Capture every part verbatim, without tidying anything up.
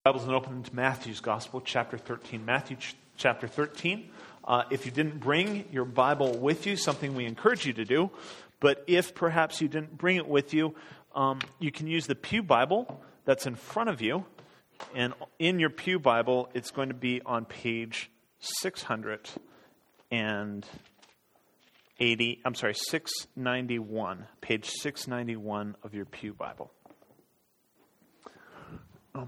Bibles and open to Matthew's Gospel, chapter thirteen. Matthew ch- chapter thirteen. Uh, if you didn't bring your Bible with you, something we encourage you to do, but if perhaps you didn't bring it with you, um, you can use the Pew Bible that's in front of you. And in your Pew Bible, it's going to be on page six hundred eighty, I'm sorry, six ninety-one, page six ninety-one of your Pew Bible. Um,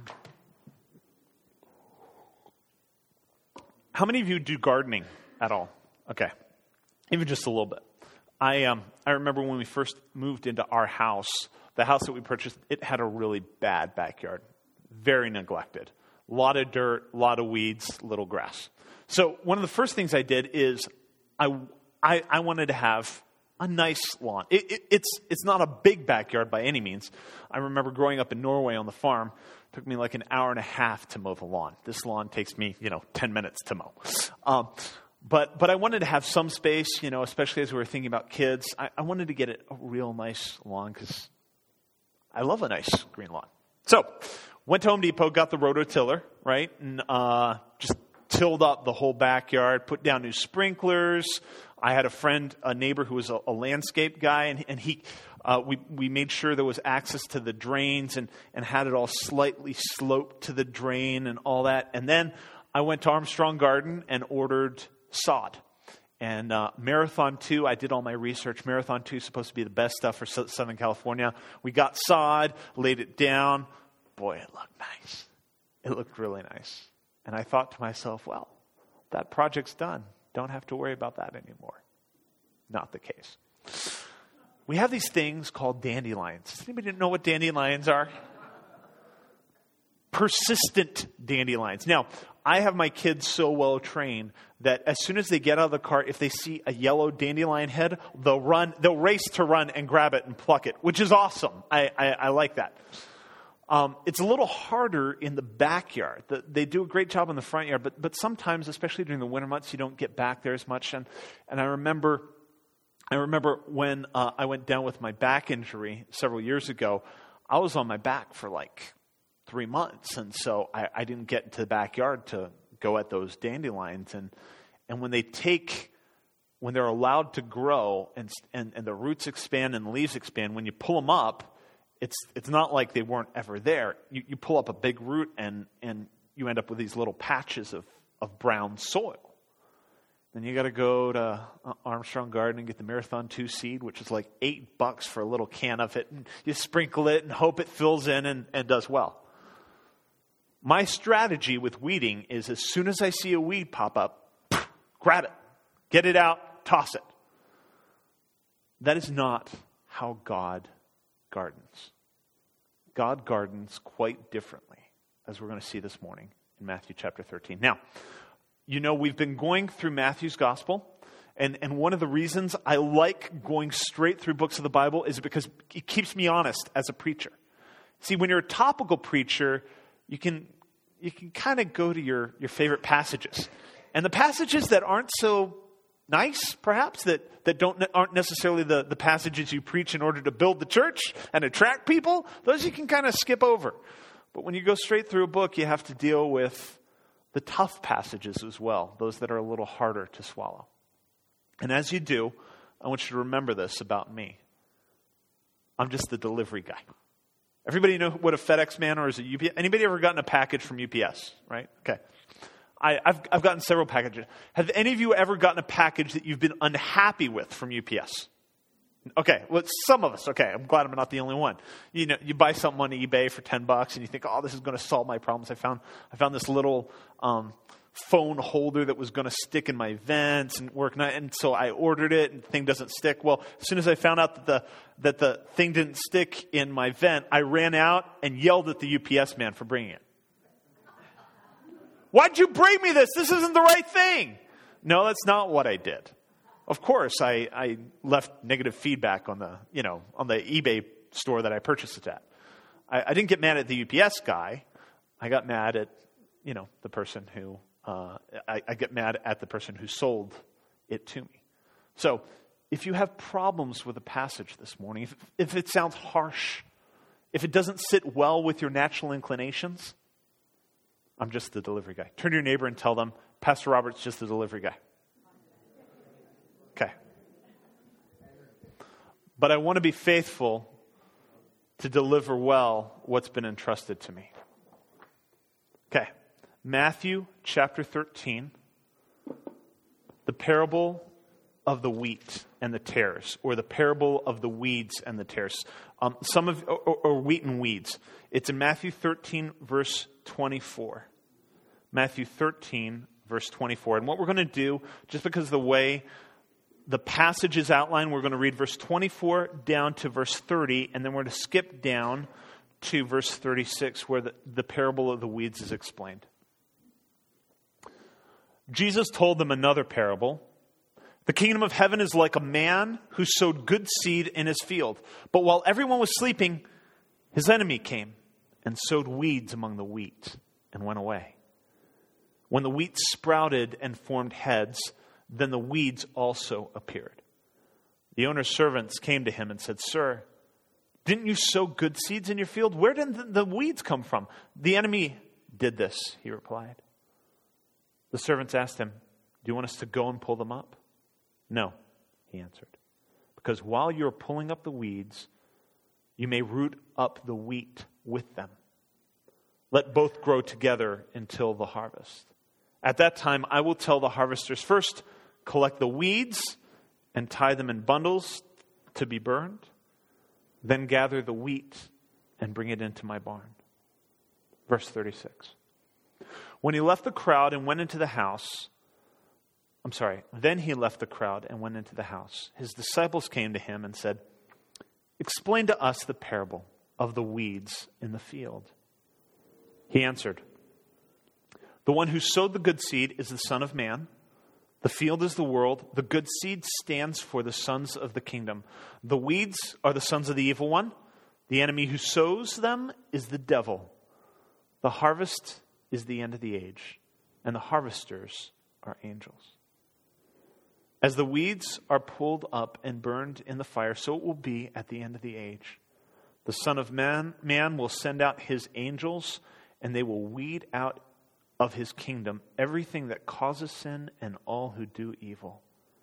How many of you do gardening at all? Okay, even just a little bit. I um I remember when we first moved into our house, the house that we purchased, it had a really bad backyard, very neglected. A lot of dirt, a lot of weeds, little grass. So one of the first things I did is I I, I wanted to have a nice lawn. It, it, it's it's not a big backyard by any means. I remember growing up in Norway on the farm. It took me like an hour and a half to mow the lawn. This lawn takes me, you know, ten minutes to mow. Um, but but I wanted to have some space, you know, especially as we were thinking about kids. I, I wanted to get it a real nice lawn because I love a nice green lawn. So went to Home Depot, got the rototiller, right, and uh, just tilled up the whole backyard, put down new sprinklers. I had a friend, a neighbor who was a, a landscape guy, and, and he, uh, we we made sure there was access to the drains and, and had it all slightly sloped to the drain and all that. And then I went to Armstrong Garden and ordered sod. And uh, Marathon two, I did all my research. Marathon two is supposed to be the best stuff for Southern California. We got sod, laid it down. Boy, it looked nice. It looked really nice. And I thought to myself, well, that project's done. Don't have to worry about that anymore. Not the case. We have these things called dandelions. Does anybody know what dandelions are? Persistent dandelions. Now, I have my kids so well trained that as soon as they get out of the car, if they see a yellow dandelion head, they'll run, they'll race to run and grab it and pluck it, which is awesome. I, I, I like that. Um, it's a little harder in the backyard. The, they do a great job in the front yard, but but sometimes, especially during the winter months, you don't get back there as much. And and I remember, I remember when uh, I went down with my back injury several years ago. I was on my back for like three months, and so I, I didn't get into the backyard to go at those dandelions. And and when they take, when they're allowed to grow and and and the roots expand and the leaves expand, when you pull them up. It's it's not like they weren't ever there. You, you pull up a big root and, and you end up with these little patches of, of brown soil. Then you got to go to Armstrong Garden and get the Marathon two seed, which is like eight bucks for a little can of it. And you sprinkle it and hope it fills in and, and does well. My strategy with weeding is as soon as I see a weed pop up, grab it, get it out, toss it. That is not how God gardens. God gardens quite differently, as we're going to see this morning in Matthew chapter thirteen. Now, you know, we've been going through Matthew's gospel, and, and one of the reasons I like going straight through books of the Bible is because it keeps me honest as a preacher. See, when you're a topical preacher, you can you can kind of go to your, your favorite passages. And the passages that aren't so nice, perhaps, that, that don't aren't necessarily the, the passages you preach in order to build the church and attract people, those you can kind of skip over. But when you go straight through a book, you have to deal with the tough passages as well, those that are a little harder to swallow. And as you do, I want you to remember this about me. I'm just the delivery guy. Everybody know what a FedEx man or is a U P S? Anybody ever gotten a package from U P S, right? Okay. I, I've, I've gotten several packages. Have any of you ever gotten a package that you've been unhappy with from U P S? Okay, well, some of us. Okay, I'm glad I'm not the only one. You know, you buy something on eBay for ten bucks, and you think, "Oh, this is going to solve my problems." I found, I found this little um, phone holder that was going to stick in my vents and work. And so I ordered it, and the thing doesn't stick. Well, as soon as I found out that the that the thing didn't stick in my vent, I ran out and yelled at the U P S man for bringing it. Why'd you bring me this? This isn't the right thing. No, that's not what I did. Of course, I, I left negative feedback on the, you know, on the eBay store that I purchased it at. I, I didn't get mad at the U P S guy. I got mad at, you know, the person who, uh, I, I get mad at the person who sold it to me. So if you have problems with a passage this morning, if, if it sounds harsh, if it doesn't sit well with your natural inclinations, I'm just the delivery guy. Turn to your neighbor and tell them, Pastor Robert's just the delivery guy. Okay. But I want to be faithful to deliver well what's been entrusted to me. Okay. Matthew chapter thirteen. The parable of the wheat and the tares, or the parable of the weeds and the tares. Um, some of or, or wheat and weeds. It's in Matthew thirteen, verse twenty-four. Matthew thirteen, verse twenty-four. And what we're going to do, just because of the way the passage is outlined, we're going to read verse twenty-four down to verse thirty, and then we're going to skip down to verse thirty-six, where the, the parable of the weeds is explained. Jesus told them another parable. The kingdom of heaven is like a man who sowed good seed in his field. But while everyone was sleeping, his enemy came and sowed weeds among the wheat and went away. When the wheat sprouted and formed heads, then the weeds also appeared. The owner's servants came to him and said, Sir, didn't you sow good seeds in your field? Where did the, the weeds come from? The enemy did this, he replied. The servants asked him, Do you want us to go and pull them up? No, he answered, because while you're pulling up the weeds, you may root up the wheat with them. Let both grow together until the harvest. At that time, I will tell the harvesters, first, collect the weeds and tie them in bundles to be burned. Then gather the wheat and bring it into my barn. Verse thirty-six. When he left the crowd and went into the house, I'm sorry, then he left the crowd and went into the house. His disciples came to him and said, Explain to us the parable of the weeds in the field. He answered, The one who sowed the good seed is the Son of Man. The field is the world. The good seed stands for the sons of the kingdom. The weeds are the sons of the evil one. The enemy who sows them is the devil. The harvest is the end of the age, and the harvesters are angels. As the weeds are pulled up and burned in the fire, so it will be at the end of the age. The Son of Man, man will send out his angels, and they will weed out of his kingdom everything that causes sin and all who do evil.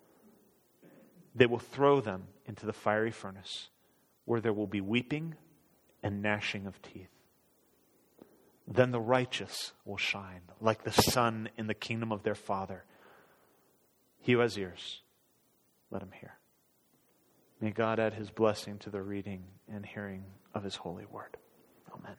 They will throw them into the fiery furnace, where there will be weeping and gnashing of teeth. Then the righteous will shine like the sun in the kingdom of their Father. He who has ears, let him hear. May God add his blessing to the reading and hearing of his holy word. Amen.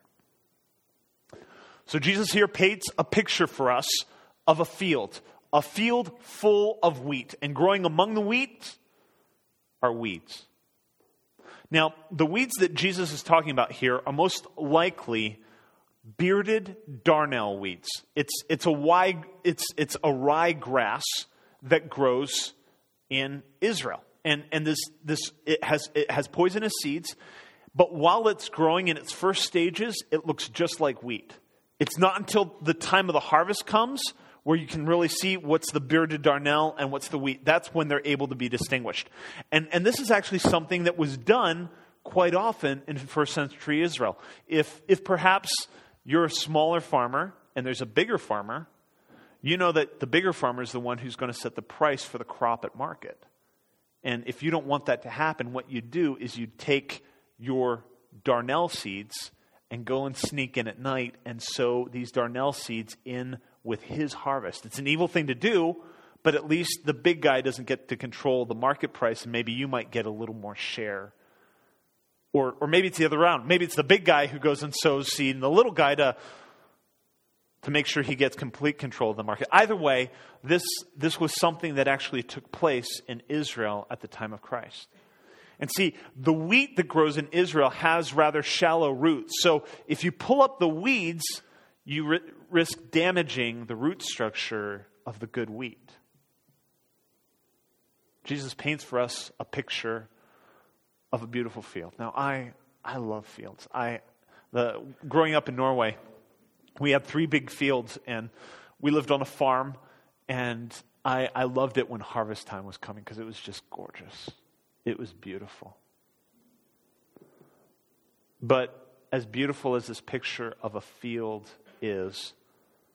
So Jesus here paints a picture for us of a field, a field full of wheat. And growing among the wheat are weeds. Now, the weeds that Jesus is talking about here are most likely bearded darnel weeds. It's it's a wide, it's it's a ryegrass that grows in Israel. And and this this it has it has poisonous seeds, but while it's growing in its first stages, it looks just like wheat. It's not until the time of the harvest comes where you can really see what's the bearded darnel and what's the wheat. That's when they're able to be distinguished. And and this is actually something that was done quite often in first century Israel. If if perhaps you're a smaller farmer and there's a bigger farmer, you know that the bigger farmer is the one who's going to set the price for the crop at market. And if you don't want that to happen, what you do is you take your darnel seeds and go and sneak in at night and sow these darnel seeds in with his harvest. It's an evil thing to do, but at least the big guy doesn't get to control the market price, and maybe you might get a little more share. Or or maybe it's the other way around. Maybe it's the big guy who goes and sows seed, and the little guy to, to make sure he gets complete control of the market. Either way, this, this was something that actually took place in Israel at the time of Christ. And see, the wheat that grows in Israel has rather shallow roots. So if you pull up the weeds, you ri- risk damaging the root structure of the good wheat. Jesus paints for us a picture of a beautiful field. Now, I I love fields. I the growing up in Norway, we had three big fields, and we lived on a farm, and I, I loved it when harvest time was coming because it was just gorgeous. It was beautiful. But as beautiful as this picture of a field is,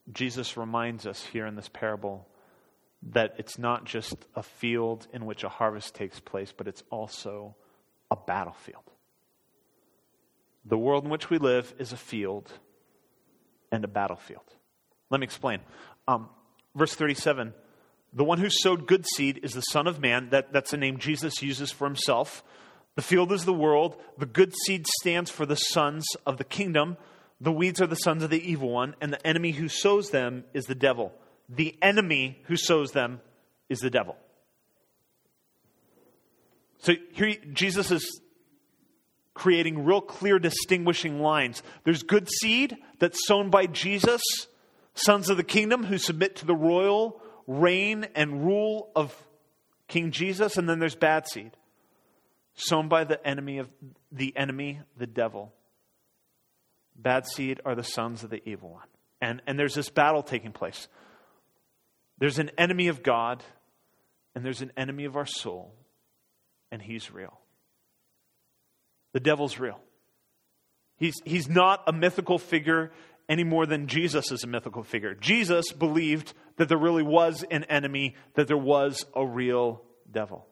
Jesus reminds us here in this parable that it's not just a field in which a harvest takes place, but it's also a battlefield. The world in which we live is a field and a battlefield. Let me explain. Um, verse thirty-seven, the one who sowed good seed is the Son of Man. That, that's a name Jesus uses for himself. The field is the world. The good seed stands for the sons of the kingdom. The weeds are the sons of the evil one. And the enemy who sows them is the devil. The enemy who sows them is the devil. So here Jesus is creating real clear distinguishing lines. There's good seed that's sown by Jesus, sons of the kingdom who submit to the royal reign and rule of King Jesus. And then there's bad seed, sown by the enemy of the enemy, the devil. Bad seed are the sons of the evil one. And, and there's this battle taking place. There's an enemy of God, and there's an enemy of our soul, and he's real. The devil's real. He's, he's not a mythical figure any more than Jesus is a mythical figure. Jesus believed that there really was an enemy, that there was a real devil.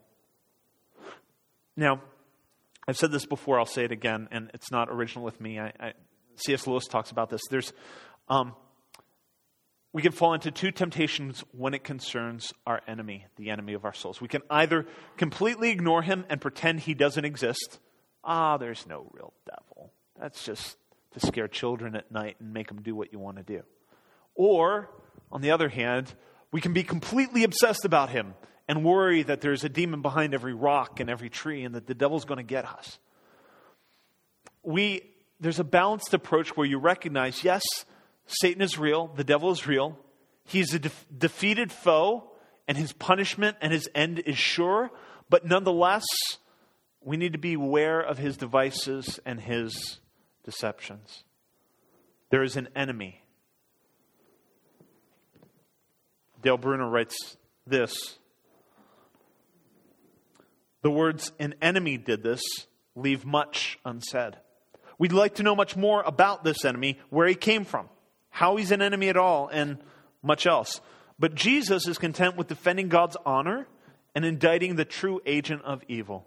Now, I've said this before, I'll say it again, and it's not original with me. I, I, C S Lewis talks about this. There's, um, we can fall into two temptations when it concerns our enemy, the enemy of our souls. We can either completely ignore him and pretend he doesn't exist. Ah, there's no real devil. That's just to scare children at night and make them do what you want to do. Or, on the other hand, we can be completely obsessed about him and worry that there's a demon behind every rock and every tree and that the devil's going to get us. We, there's a balanced approach where you recognize, yes, Satan is real, the devil is real, he's a de- defeated foe, and his punishment and his end is sure, but nonetheless, we need to be aware of his devices and his deceptions. There is an enemy. Dale Bruner writes this: the words, "an enemy did this," leave much unsaid. We'd like to know much more about this enemy, where he came from, how he's an enemy at all, and much else. But Jesus is content with defending God's honor and indicting the true agent of evil.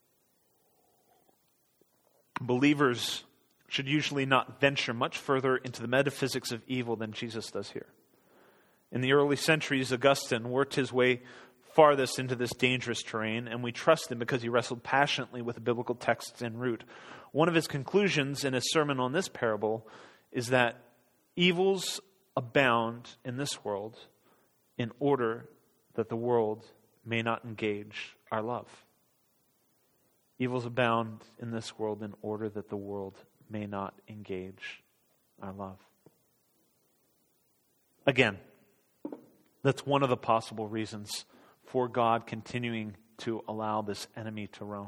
Believers should usually not venture much further into the metaphysics of evil than Jesus does here. In the early centuries, Augustine worked his way farthest into this dangerous terrain, and we trust him because he wrestled passionately with the biblical texts en route. One of his conclusions in his sermon on this parable is that evils abound in this world in order that the world may not engage our love. Evils abound in this world in order that the world may not engage our love. Again, that's one of the possible reasons for God continuing to allow this enemy to roam.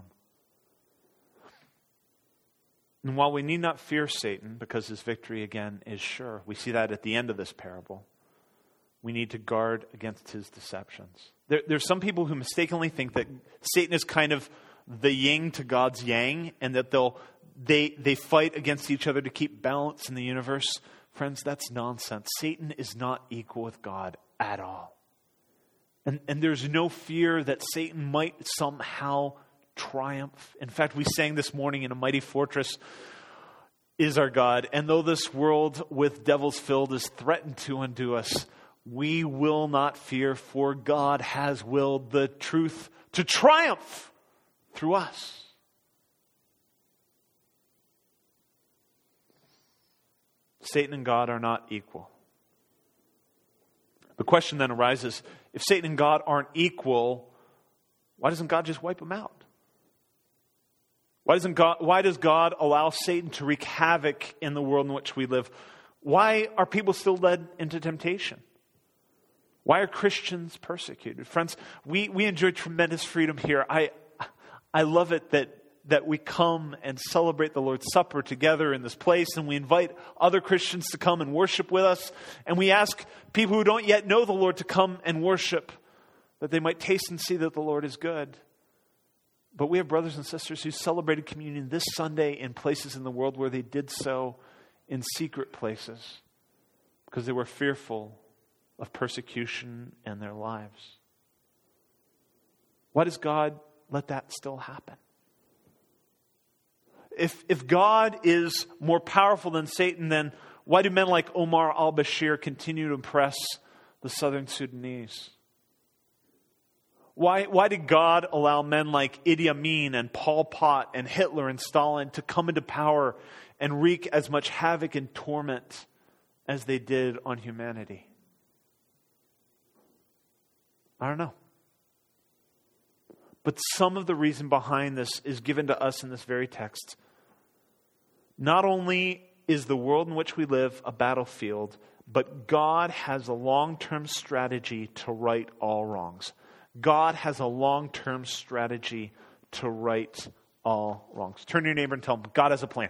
And while we need not fear Satan because his victory again is sure, we see that at the end of this parable, we need to guard against his deceptions. There, there's some people who mistakenly think that Satan is kind of the yin to God's yang, and that they'll they they fight against each other to keep balance in the universe. Friends, that's nonsense. Satan is not equal with God at all. And, and there's no fear that Satan might somehow triumph. In fact, we sang this morning, "In a mighty fortress is our God. And though this world with devils filled is threatened to undo us, we will not fear, for God has willed the truth to triumph through us." Satan and God are not equal. The question then arises, if Satan and God aren't equal, why doesn't God just wipe them out? Why doesn't God, why does God allow Satan to wreak havoc in the world in which we live? Why are people still led into temptation? Why are Christians persecuted? Friends, we, we enjoy tremendous freedom here. I I love it that, that we come and celebrate the Lord's Supper together in this place, and we invite other Christians to come and worship with us, and we ask people who don't yet know the Lord to come and worship, that they might taste and see that the Lord is good. But we have brothers and sisters who celebrated communion this Sunday in places in the world where they did so in secret places. because they were fearful of persecution in their lives. Why does God let that still happen? If, if God is more powerful than Satan, then why do men like Omar al-Bashir continue to oppress the southern Sudanese? Why, why did God allow men like Idi Amin and Pol Pot and Hitler and Stalin to come into power and wreak as much havoc and torment as they did on humanity? I don't know. But some of the reason behind this is given to us in this very text. Not only is the world in which we live a battlefield, but God has a long-term strategy to right all wrongs. God has a long-term strategy to right all wrongs. Turn to your neighbor and tell him, God has a plan.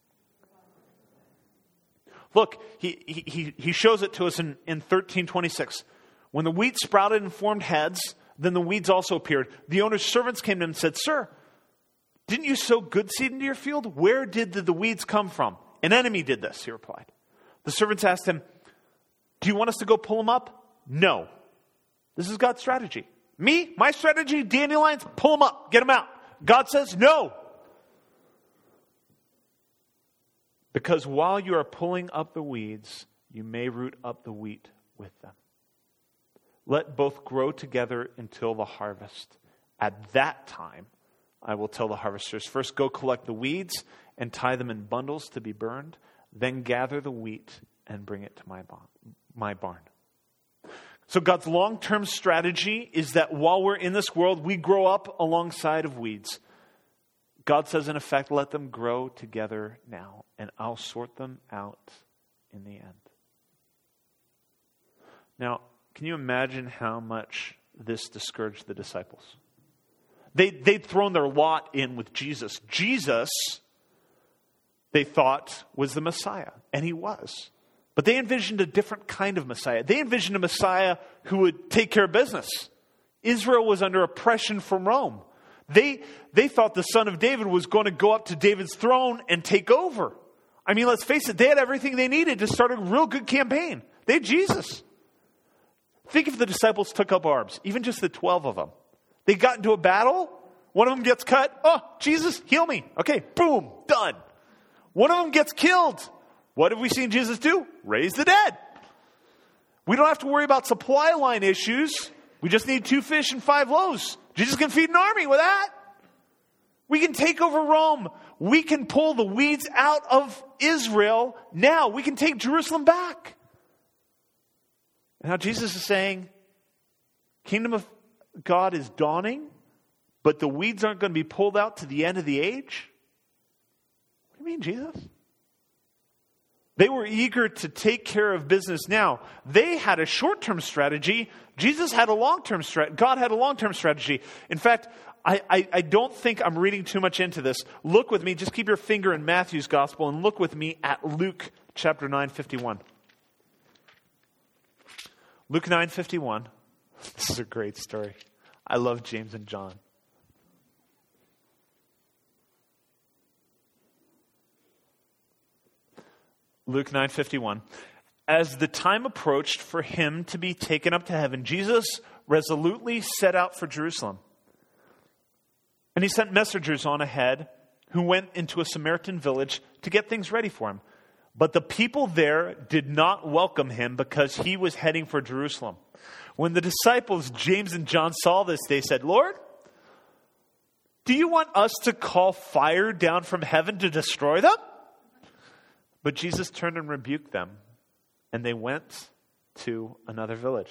Look, he, he, he shows it to us in, in thirteen twenty-six. When the wheat sprouted and formed heads, then the weeds also appeared. The owner's servants came to him and said, Sir, didn't you sow good seed into your field? Where did the, the weeds come from? An enemy did this, he replied. The servants asked him, do you want us to go pull them up? No. This is God's strategy. Me, my strategy, dandelions, pull them up, get them out. God says no. Because while you are pulling up the weeds, you may root up the wheat with them. Let both grow together until the harvest. At that time, I will tell the harvesters, first go collect the weeds and tie them in bundles to be burned. Then gather the wheat and bring it to my my barn. So God's long-term strategy is that while we're in this world, we grow up alongside of weeds. God says, in effect, let them grow together now, and I'll sort them out in the end. Now, can you imagine how much this discouraged the disciples? They, they'd thrown their lot in with Jesus. Jesus, they thought, was the Messiah, and he was. But they envisioned a different kind of Messiah. They envisioned a Messiah who would take care of business. Israel was under oppression from Rome. They, they thought the son of David was going to go up to David's throne and take over. I mean, let's face it, they had everything they needed to start a real good campaign. They had Jesus. Think if the disciples took up arms, even just the twelve of them. They got into a battle, one of them gets cut, oh, Jesus, heal me. Okay, boom, done. One of them gets killed. What have we seen Jesus do? Raise the dead. We don't have to worry about supply line issues. We just need two fish and five loaves. Jesus can feed an army with that. We can take over Rome. We can pull the weeds out of Israel now. We can take Jerusalem back. And now Jesus is saying, kingdom of God is dawning, but the weeds aren't going to be pulled out to the end of the age? What do you mean, Jesus? They were eager to take care of business now. They had a short-term strategy. Jesus had a long-term strategy. God had a long-term strategy. In fact, I, I, I don't think I'm reading too much into this. Look with me, just keep your finger in Matthew's gospel and look with me at Luke chapter nine fifty-one. Luke nine fifty-one. This is a great story. I love James and John. Luke nine fifty-one. As the time approached for him to be taken up to heaven, Jesus resolutely set out for Jerusalem. And he sent messengers on ahead who went into a Samaritan village to get things ready for him. But the people there did not welcome him because he was heading for Jerusalem. When the disciples, James and John, saw this, they said, Lord, do you want us to call fire down from heaven to destroy them? But Jesus turned and rebuked them, and they went to another village.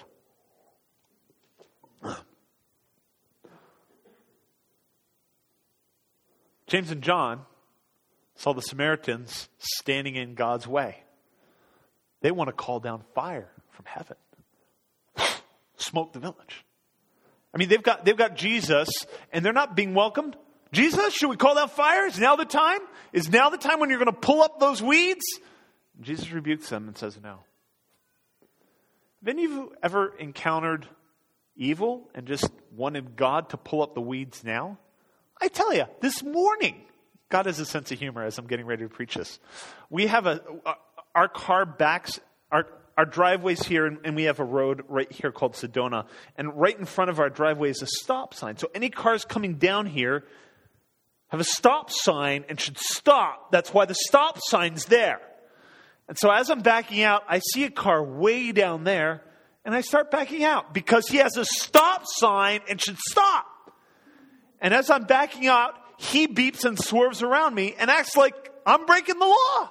James and John saw the Samaritans standing in God's way. They want to call down fire from heaven. Smoke the village. I mean, they've got they've got Jesus, and they're not being welcomed. Jesus, should we call down fire? Is now the time? Is now the time when you're going to pull up those weeds? Jesus rebukes them and says no. Have any of you ever encountered evil and just wanted God to pull up the weeds now? I tell you, this morning, God has a sense of humor as I'm getting ready to preach this. We have a, our car backs, our, our driveways here, and, and we have a road right here called Sedona. And right in front of our driveway is a stop sign. So any cars coming down here have a stop sign and should stop. That's why the stop sign's there. And so as I'm backing out, I see a car way down there, and I start backing out because he has a stop sign and should stop. And as I'm backing out, he beeps and swerves around me and acts like I'm breaking the law.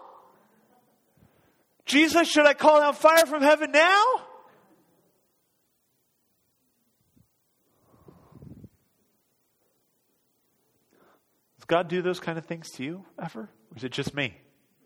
Jesus, should I call down fire from heaven now? Does God do those kind of things to you ever? Or is it just me?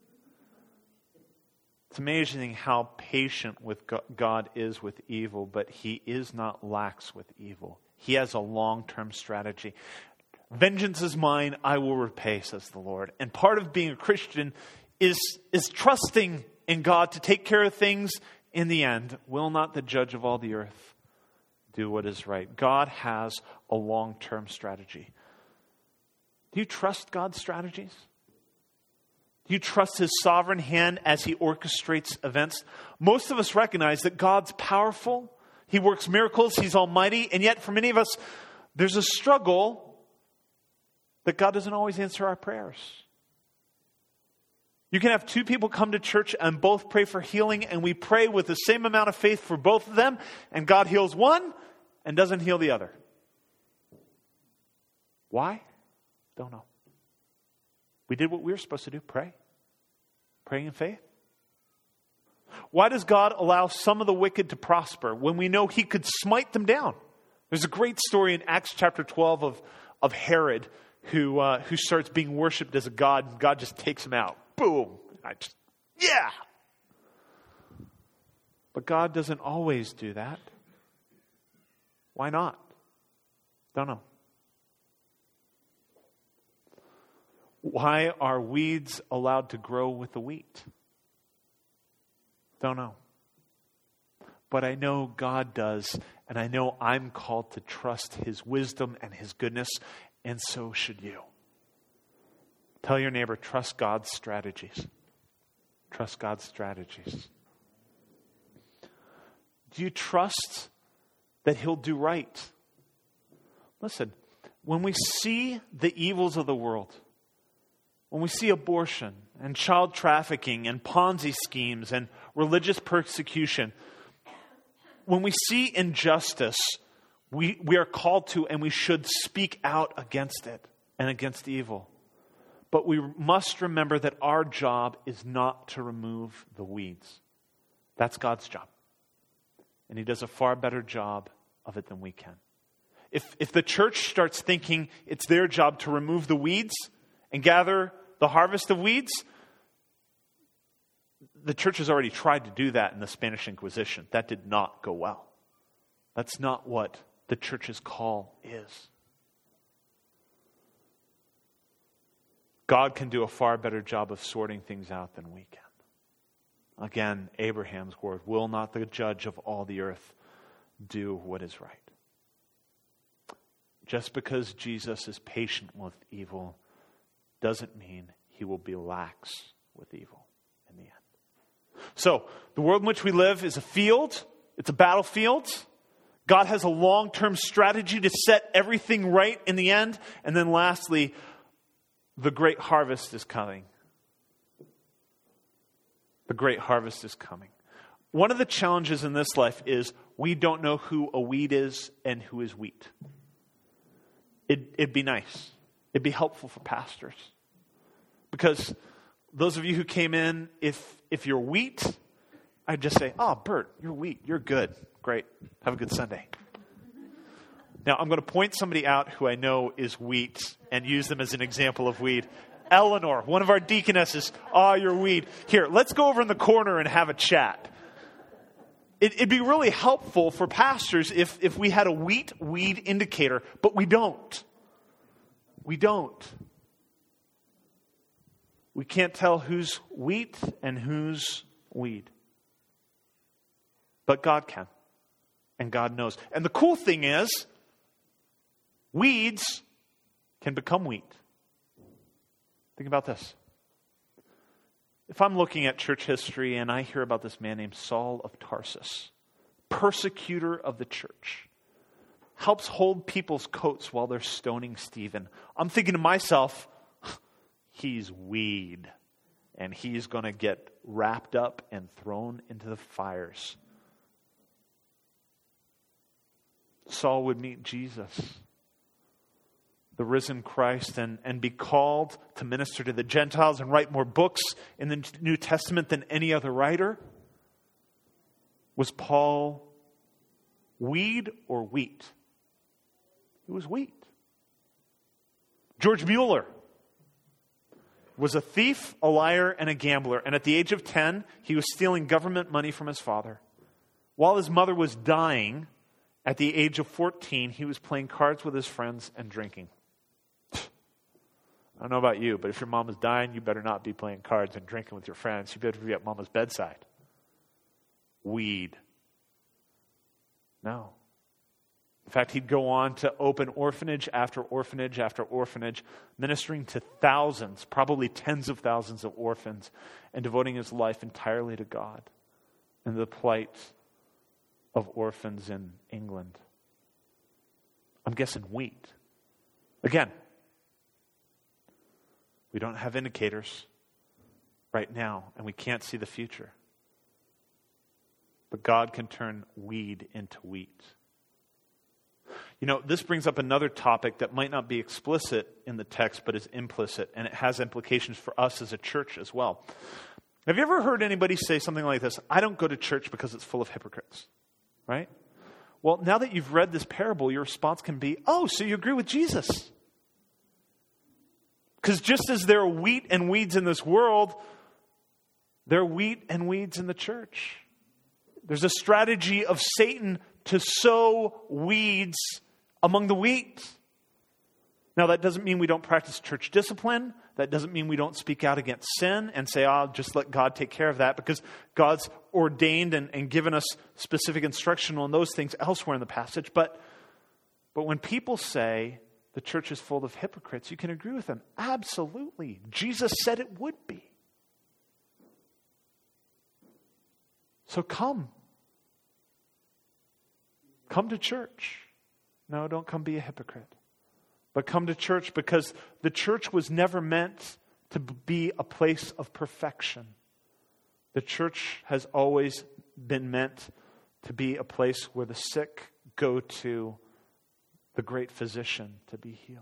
It's amazing how patient with God is with evil, but he is not lax with evil. He has a long-term strategy. Vengeance is mine, I will repay, says the Lord. And part of being a Christian is, is trusting in God to take care of things in the end. Will not the judge of all the earth do what is right? God has a long-term strategy. Do you trust God's strategies? Do you trust his sovereign hand as he orchestrates events? Most of us recognize that God's powerful. He works miracles. He's almighty. And yet for many of us, there's a struggle that God doesn't always answer our prayers. You can have two people come to church and both pray for healing, and we pray with the same amount of faith for both of them, and God heals one and doesn't heal the other. Why? Don't know. We did what we were supposed to do, pray. Praying in faith. Why does God allow some of the wicked to prosper when we know he could smite them down? There's a great story in Acts chapter twelve of, of Herod who, uh, who starts being worshipped as a god, and God just takes him out. Boom. I just, yeah. But God doesn't always do that. Why not? Don't know. Why are weeds allowed to grow with the wheat? Don't know. But I know God does, and I know I'm called to trust his wisdom and his goodness, and so should you. Tell your neighbor, trust God's strategies. Trust God's strategies. Do you trust that he'll do right? Listen, when we see the evils of the world, when we see abortion and child trafficking and Ponzi schemes and religious persecution, when we see injustice, we, we are called to and we should speak out against it and against evil. But we must remember that our job is not to remove the weeds. That's God's job. And he does a far better job of it than we can. If, if the church starts thinking it's their job to remove the weeds and gather the harvest of weeds, the church has already tried to do that in the Spanish Inquisition. That did not go well. That's not what the church's call is. God can do a far better job of sorting things out than we can. Again, Abraham's word, will not the judge of all the earth do what is right? Just because Jesus is patient with evil doesn't mean he will be lax with evil in the end. So, the world in which we live is a field. It's a battlefield. God has a long-term strategy to set everything right in the end. And then lastly, the great harvest is coming. The great harvest is coming. One of the challenges in this life is we don't know who a weed is and who is wheat. It, it'd be nice. It'd be helpful for pastors. Because those of you who came in, if if you're wheat, I'd just say, oh, Bert, you're wheat. You're good. Great. Have a good Sunday. Now, I'm going to point somebody out who I know is wheat and use them as an example of weed. Eleanor, one of our deaconesses. Oh, you're weed. Here, let's go over in the corner and have a chat. It, it'd be really helpful for pastors if, if we had a wheat-weed indicator, but we don't. We don't. We can't tell who's wheat and who's weed. But God can. And God knows. And the cool thing is, weeds can become wheat. Think about this. If I'm looking at church history and I hear about this man named Saul of Tarsus, persecutor of the church, helps hold people's coats while they're stoning Stephen, I'm thinking to myself, he's weed, and he's going to get wrapped up and thrown into the fires. Saul would meet Jesus, the risen Christ, and, and be called to minister to the Gentiles and write more books in the New Testament than any other writer. Was Paul weed or wheat? He was wheat. George Mueller was a thief, a liar, and a gambler. And at the age of ten, he was stealing government money from his father. While his mother was dying, at the age of fourteen, he was playing cards with his friends and drinking. I don't know about you, but if your mom is dying, you better not be playing cards and drinking with your friends. You better be at mama's bedside. Weed. No. In fact, he'd go on to open orphanage after orphanage after orphanage, ministering to thousands, probably tens of thousands of orphans, and devoting his life entirely to God and the plight of orphans in England. I'm guessing wheat. Again, we don't have indicators right now, and we can't see the future. But God can turn weed into wheat. You know, this brings up another topic that might not be explicit in the text, but is implicit, and it has implications for us as a church as well. Have you ever heard anybody say something like this? I don't go to church because it's full of hypocrites, right? Well, now that you've read this parable, your response can be, oh, so you agree with Jesus. Because just as there are wheat and weeds in this world, there are wheat and weeds in the church. There's a strategy of Satan to sow weeds among the wheat. Now, that doesn't mean we don't practice church discipline. That doesn't mean we don't speak out against sin and say, oh, just let God take care of that, because God's ordained and, and given us specific instruction on those things elsewhere in the passage. But, but when people say the church is full of hypocrites, you can agree with them. Absolutely. Jesus said it would be. So come. Come to church. No, don't come be a hypocrite. But come to church, because the church was never meant to be a place of perfection. The church has always been meant to be a place where the sick go to the great physician to be healed.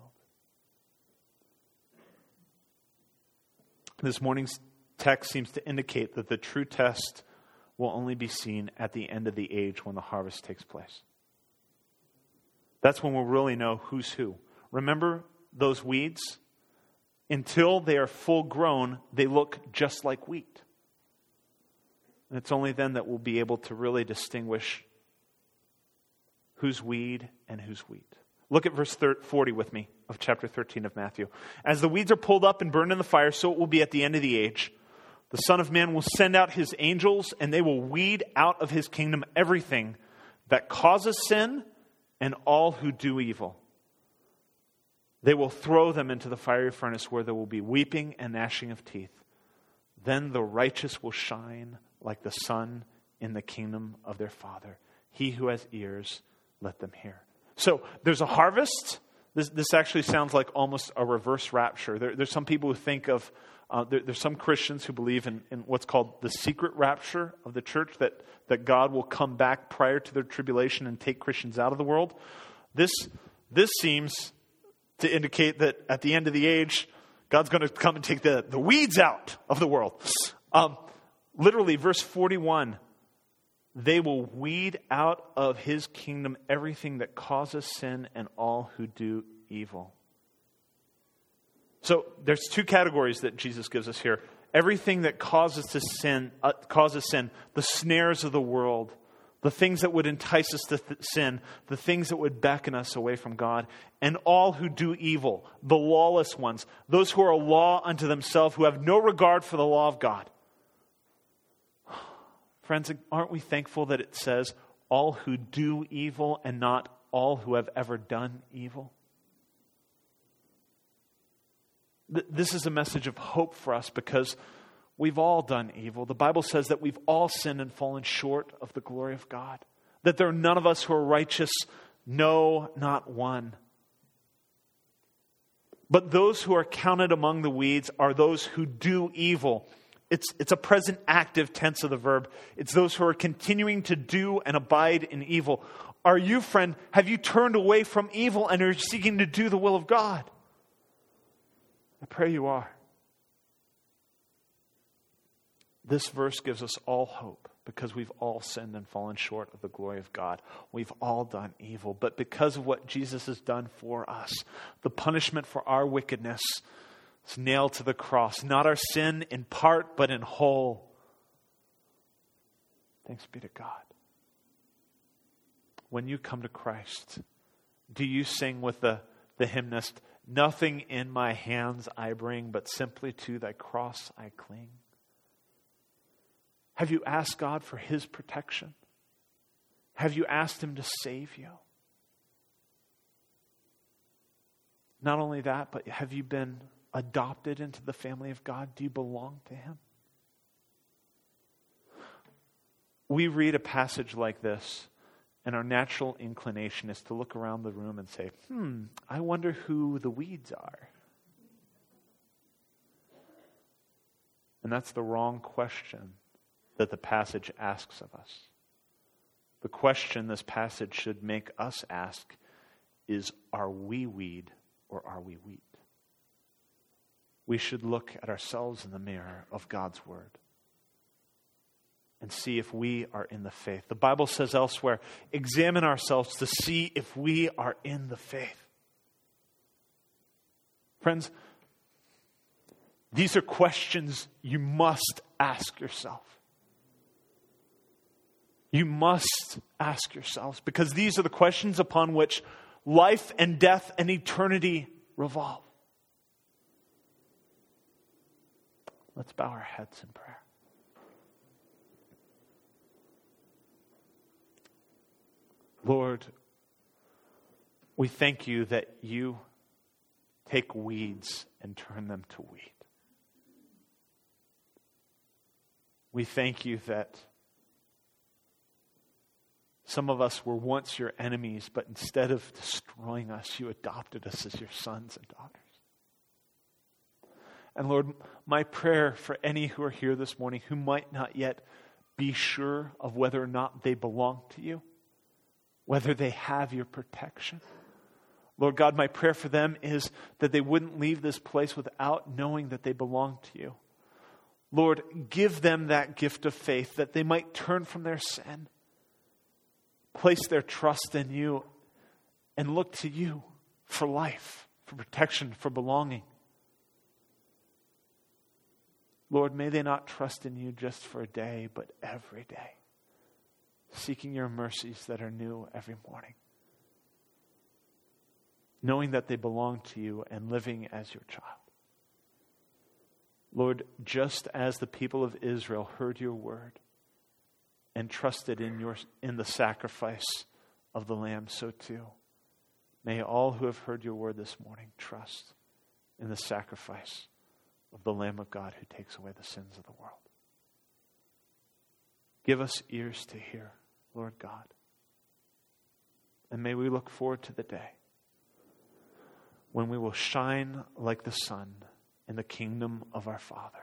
This morning's text seems to indicate that the true test will only be seen at the end of the age, when the harvest takes place. That's when we'll really know who's who. Remember those weeds? Until they are full grown, they look just like wheat. And it's only then that we'll be able to really distinguish who's weed and who's wheat. Look at verse forty with me of chapter thirteen of Matthew. As the weeds are pulled up and burned in the fire, so it will be at the end of the age. The Son of Man will send out his angels, and they will weed out of his kingdom everything that causes sin and all who do evil. They will throw them into the fiery furnace, where there will be weeping and gnashing of teeth. Then the righteous will shine like the sun in the kingdom of their Father. He who has ears, let them hear. So there's a harvest. This, this actually sounds like almost a reverse rapture. There, there's some people who think of, uh, there, there's some Christians who believe in, in what's called the secret rapture of the church, that, that God will come back prior to their tribulation and take Christians out of the world. This, this seems to indicate that at the end of the age, God's going to come and take the, the weeds out of the world. Um, literally, verse forty-one, they will weed out of his kingdom everything that causes sin and all who do evil. So there's two categories that Jesus gives us here. Everything that causes to sin, uh, causes sin, the snares of the world, the things that would entice us to th- sin, the things that would beckon us away from God, and all who do evil, the lawless ones, those who are a law unto themselves, who have no regard for the law of God. Friends, aren't we thankful that it says all who do evil and not all who have ever done evil? Th- this is a message of hope for us, because We've all done evil. The Bible says that we've all sinned and fallen short of the glory of God. That there are none of us who are righteous, no, not one. But those who are counted among the weeds are those who do evil. It's, it's a present active tense of the verb. It's those who are continuing to do and abide in evil. Are you, friend, have you turned away from evil and are seeking to do the will of God? I pray you are. This verse gives us all hope because we've all sinned and fallen short of the glory of God. We've all done evil, but because of what Jesus has done for us, the punishment for our wickedness is nailed to the cross. Not our sin in part, but in whole. Thanks be to God. When you come to Christ, do you sing with the, the hymnist, "Nothing in my hands I bring, but simply to thy cross I cling"? Have you asked God for His protection? Have you asked Him to save you? Not only that, but have you been adopted into the family of God? Do you belong to Him? We read a passage like this, and our natural inclination is to look around the room and say, hmm, I wonder who the weeds are. And that's the wrong question that the passage asks of us. The question this passage should make us ask is, are we weed or are we wheat? We should look at ourselves in the mirror of God's Word and see if we are in the faith. The Bible says elsewhere, examine ourselves to see if we are in the faith. Friends, these are questions you must ask yourself. You must ask yourselves, because these are the questions upon which life and death and eternity revolve. Let's bow our heads in prayer. Lord, we thank you that you take weeds and turn them to wheat. We thank you that some of us were once your enemies, but instead of destroying us, you adopted us as your sons and daughters. And Lord, my prayer for any who are here this morning who might not yet be sure of whether or not they belong to you, whether they have your protection. Lord God, my prayer for them is that they wouldn't leave this place without knowing that they belong to you. Lord, give them that gift of faith that they might turn from their sin, place their trust in you, and look to you for life, for protection, for belonging. Lord, may they not trust in you just for a day, but every day, seeking your mercies that are new every morning, knowing that they belong to you and living as your child. Lord, just as the people of Israel heard your word and trusted in your in the sacrifice of the Lamb, so too may all who have heard your word this morning trust in the sacrifice of the Lamb of God who takes away the sins of the world. Give us ears to hear, Lord God. And may we look forward to the day when we will shine like the sun in the kingdom of our Father.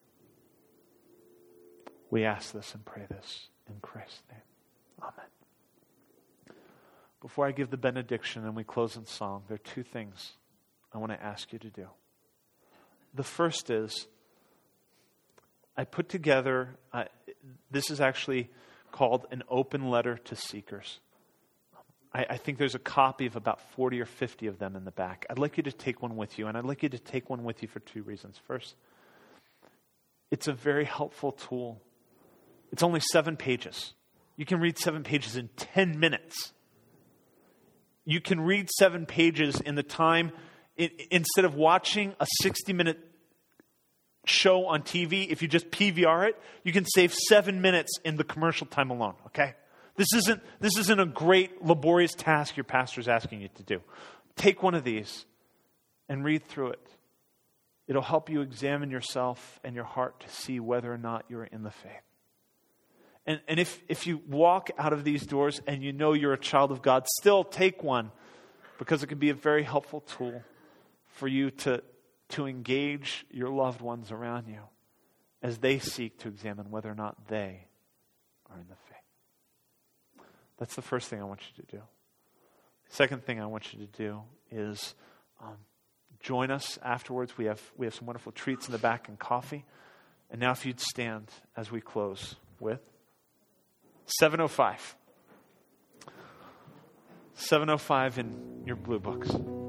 We ask this and pray this in Christ's name. Amen. Before I give the benediction and we close in song, there are two things I want to ask you to do. The first is, I put together, uh, this is actually called an open letter to seekers. I, I think there's a copy of about forty or fifty of them in the back. I'd like you to take one with you, and I'd like you to take one with you for two reasons. First, it's a very helpful tool. It's only seven pages. You can read seven pages in ten minutes. You can read seven pages in the time, it, instead of watching a sixty-minute show on T V, if you just P V R it, you can save seven minutes in the commercial time alone, okay? This isn't, this isn't a great, laborious task your pastor's asking you to do. Take one of these and read through it. It'll help you examine yourself and your heart to see whether or not you're in the faith. And, and if, if you walk out of these doors and you know you're a child of God, still take one, because it can be a very helpful tool for you to, to engage your loved ones around you as they seek to examine whether or not they are in the faith. That's the first thing I want you to do. The second thing I want you to do is um, join us afterwards. We have, we have some wonderful treats in the back and coffee. And now if you'd stand as we close with seven oh five. seven oh five in your blue books.